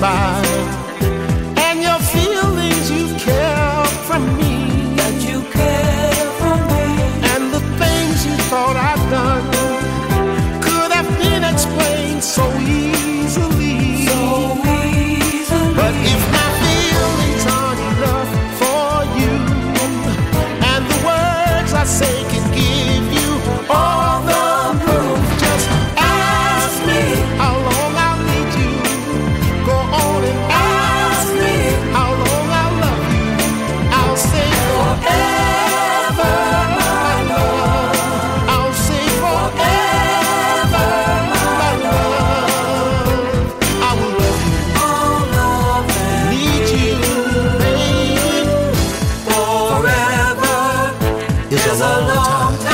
by. And your feelings you care from me. That you care for me. And the things you thought I'd done could have been explained so easily. So easily. But if my feelings aren't enough for you, and the words I say can give you all the proof, just ask me how long I'll need you. Go on and ask me how long I'll love you. I'll say forever, my love. I'll say forever, my love. I will love you, need you, baby. Forever is a long time.